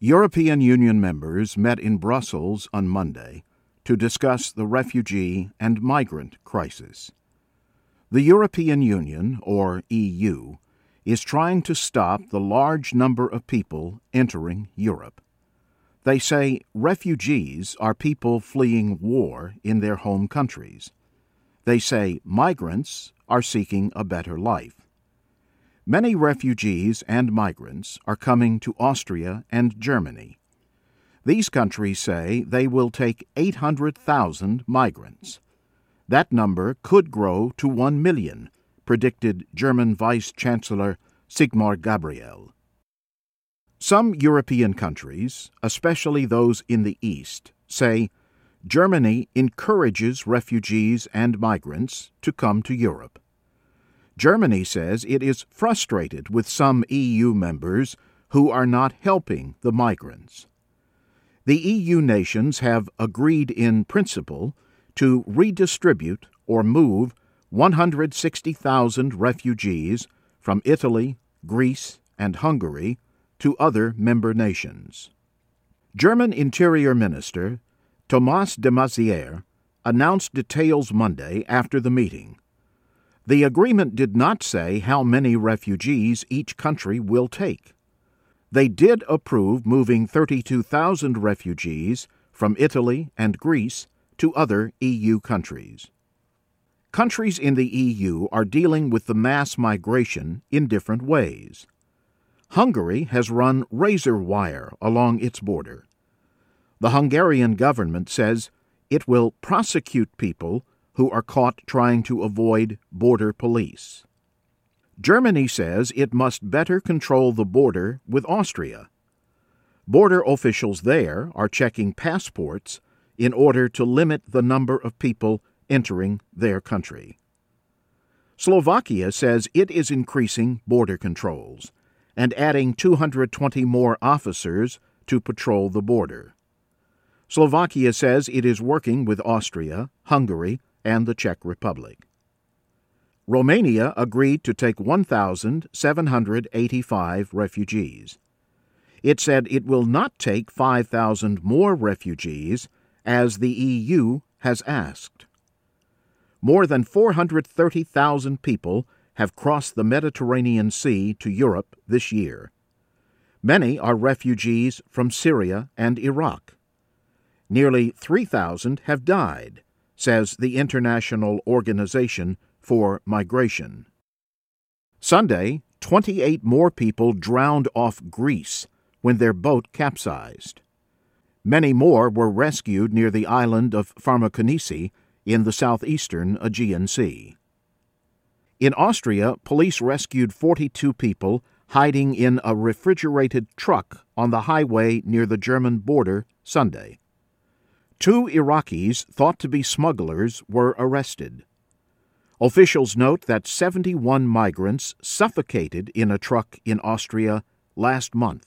European Union members met in Brussels on Monday to discuss the refugee and migrant crisis. The European Union, or EU, is trying to stop the large number of people entering Europe. They say refugees are people fleeing war in their home countries. They say migrants are seeking a better life. Many refugees and migrants are coming to Austria and Germany. These countries say they will take 800,000 migrants. That number could grow to 1 million, predicted German Vice Chancellor Sigmar Gabriel. Some European countries, especially those in the East, say Germany encourages refugees and migrants to come to Europe. Germany says it is frustrated with some EU members who are not helping the migrants. The EU nations have agreed in principle to redistribute or move 160,000 refugees from Italy, Greece, and Hungary to other member nations. German Interior Minister Thomas de Maizière announced details Monday after the meeting. The agreement did not say how many refugees each country will take. They did approve moving 32,000 refugees from Italy and Greece to other EU countries. Countries in the EU are dealing with the mass migration in different ways. Hungary has run razor wire along its border. The Hungarian government says it will prosecute people who are caught trying to avoid border police. Germany says it must better control the border with Austria. Border officials there are checking passports in order to limit the number of people entering their country. Slovakia says it is increasing border controls and adding 220 more officers to patrol the border. Slovakia says it is working with Austria, Hungary, and the Czech Republic. Romania agreed to take 1,785 refugees. It said it will not take 5,000 more refugees, as the EU has asked. More than 430,000 people have crossed the Mediterranean Sea to Europe this year. Many are refugees from Syria and Iraq. Nearly 3,000 have died, says the International Organization for Migration. Sunday, 28 more people drowned off Greece when their boat capsized. Many more were rescued near the island of Farmakonisi in the southeastern Aegean Sea. In Austria, police rescued 42 people hiding in a refrigerated truck on the highway near the German border Sunday. 2 Iraqis thought to be smugglers were arrested. Officials note that 71 migrants suffocated in a truck in Austria last month.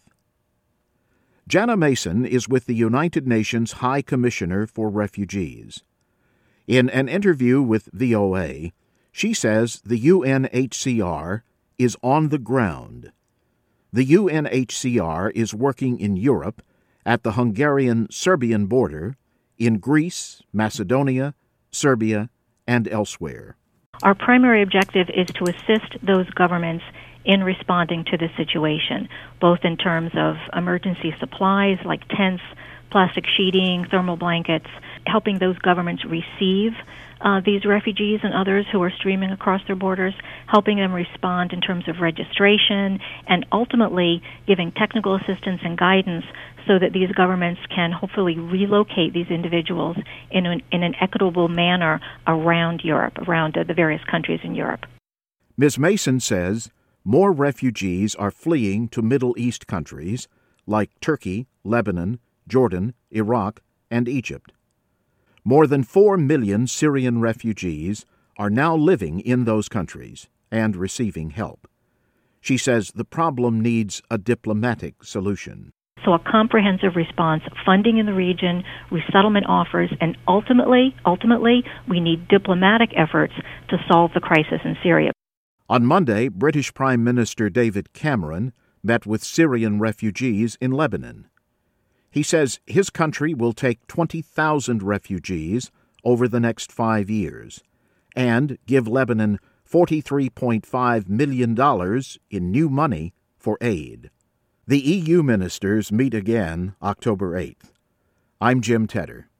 Jana Mason is with the United Nations High Commissioner for Refugees. In an interview with VOA, she says the UNHCR is on the ground. The UNHCR is working in Europe, at the Hungarian-Serbian border, in Greece, Macedonia, Serbia, and elsewhere. Our primary objective is to assist those governments in responding to the situation, both in terms of emergency supplies like tents, plastic sheeting, thermal blankets, helping those governments receive these refugees and others who are streaming across their borders, helping them respond in terms of registration, and ultimately giving technical assistance and guidance so that these governments can hopefully relocate these individuals in an equitable manner around Europe, around the various countries in Europe. Ms. Mason says more refugees are fleeing to Middle East countries like Turkey, Lebanon, Jordan, Iraq, and Egypt. More than 4 million Syrian refugees are now living in those countries and receiving help. She says the problem needs a diplomatic solution. So a comprehensive response, funding in the region, resettlement offers, and ultimately, we need diplomatic efforts to solve the crisis in Syria. On Monday, British Prime Minister David Cameron met with Syrian refugees in Lebanon. He says his country will take 20,000 refugees over the next 5 years and give Lebanon $43.5 million in new money for aid. The EU ministers meet again October 8th. I'm Jim Tedder.